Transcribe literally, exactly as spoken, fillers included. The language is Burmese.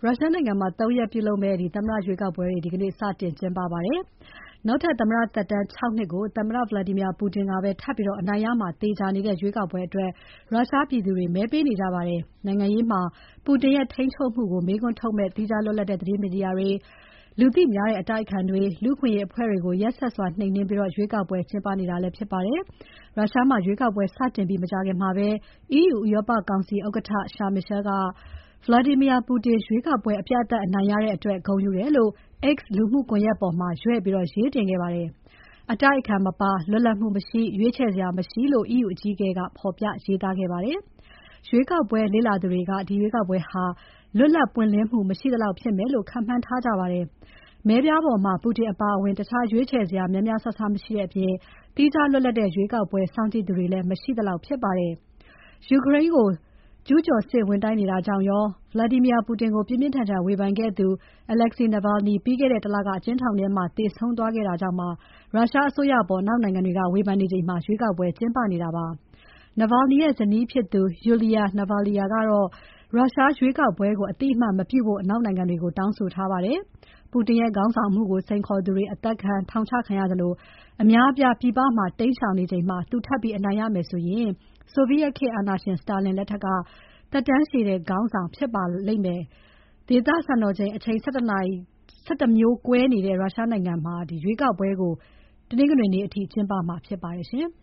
ရုရှားနိုင်ငံမှာ သုံး ရက်ပြုလုပ်မယ့် သမ္မတရွေးကောက်ပွဲတွေ ဒီကနေ့ စတင်ကျင်းပပါတယ်။ နောက်ထပ်သမ္မတသက်တမ်း ၆ နှစ်ကို သမ္မတ Vladimir Putin ကပဲ ထပ်ပြီး အနိုင်ရမှာ သေချာနေတဲ့ ရွေးကောက်ပွဲအတွက် ရုရှားပြည်သူတွေ မဲပေးနေကြပါတယ်။ နိုင်ငံရေးမှာ ပူတင်ရဲ့ ထိန်းချုပ်မှုကို မေးခွန်းထုတ်မယ့် သီးခြားလွတ်လပ်တဲ့ သတင်းမီဒီယာတွေ၊ လူသိများတဲ့ အတိုက်အခံတွေ၊ လူ့အခွင့်အရေးအဖွဲ့တွေကို ရက်စက်စွာ နှိမ်နင်းပြီး ရွေးကောက်ပွဲကျင်းပနေတာလည်းဖြစ်ပါတယ်။ ရုရှားမှာ ရွေးကောက်ပွဲစတင်ပြီး မကြာခင်မှာပဲ EU ဥရောပကောင်စီဥက္ကဋ္ဌ Charles Michel က Vladimir Putin ရွေးကောက်ပွဲအပြတ်အသတ်အနိုင်ရတဲ့အတွက် ဂုဏ်ယူတယ်လို့ X လူမှုကွန်ရက်ပေါ်မှာ ရွဲ့ပြီး ရေးတင်ခဲ့ပါတယ်။ အတိုက်အခံမပါ၊ လွတ်လပ်မှုမရှိ၊ ရွေးချယ်စရာမရှိလို့ EU အကြီးအကဲက ဖော်ပြရေးသားခဲ့ပါတယ်။ ရွေးကောက်ပွဲလေ့လာသူတွေက ဒီရွေးကောက်ပွဲဟာ လွတ်လပ်ပွင့်လင်းမှု မရှိသလောက်ဖြစ်မယ်လို့ ခန့်မှန်းထားကြပါတယ်။ မဲပြားပေါ်မှာ Putin အပါအဝင် တခြားရွေးချယ်စရာ များများစားစားမရှိတဲ့အပြင် သီးခြားလွတ်လပ်တဲ့ ရွေးကောက်ပွဲစောင့်ကြည့်သူတွေလည်း မရှိသလောက်ဖြစ်ပါတယ်။ ယူကရိန်းကို ကျူးကျော်စစ်ဝင်တိုက်နေတာကြောင့်ရော Vladimir Putin ကို ပြင်းပြင်းထန်ထန်ဝေဖန်ခဲ့သူ Alexei Navalny ပြီးခဲ့တဲ့တလက အကျဉ်းထောင်ထဲမှာ သေဆုံးသွားခဲ့တာကြောင့်ပါ ရုရှားအစိုးရအပေါ် အနောက်နိုင်ငံတွေက ဝေဖန်နေချိန်မှာ ရွေးကောက်ပွဲကျင်းပနေတာပါ။ Navalny ရဲ့ဇနီးဖြစ်သူ Yulia Navalnaya ကတော့ ရုရှားရွေးကောက်ပွဲကို အသိအမှတ်မပြုဖို့ အနောက်နိုင်ငံတွေကို တောင်းဆိုထားပါတယ်။ Putin ရဲ့ခေါင်းဆောင်မှုကို စိန်ခေါ်သူတွေ အသတ်ခံ၊ ထောင်ချခံရသလို အများအပြား ပြည်ပမှာ တိမ်းရှောင်နေချိန်မှာ သူထပ်ပြီးအနိုင်ရမယ်ဆိုရင် ဆိုဗီယက်ခေတ်အာဏာရှင် Stalin လက်ထက်က သက်တမ်းရှည်တဲ့ခေါင်းဆောင်ဖြစ်ပါလိမ့်မယ်။ ဒေသစံတော်ချိန် အချိန် ၁၁ မျိုးကွဲနေတဲ့ ရုရှားနိုင်ငံမှာ ရွေးကောက်ပွဲကို တနင်္ဂနွေနေ့အထိ ကျင်းပမှာဖြစ်ပါတယ်ရှင်။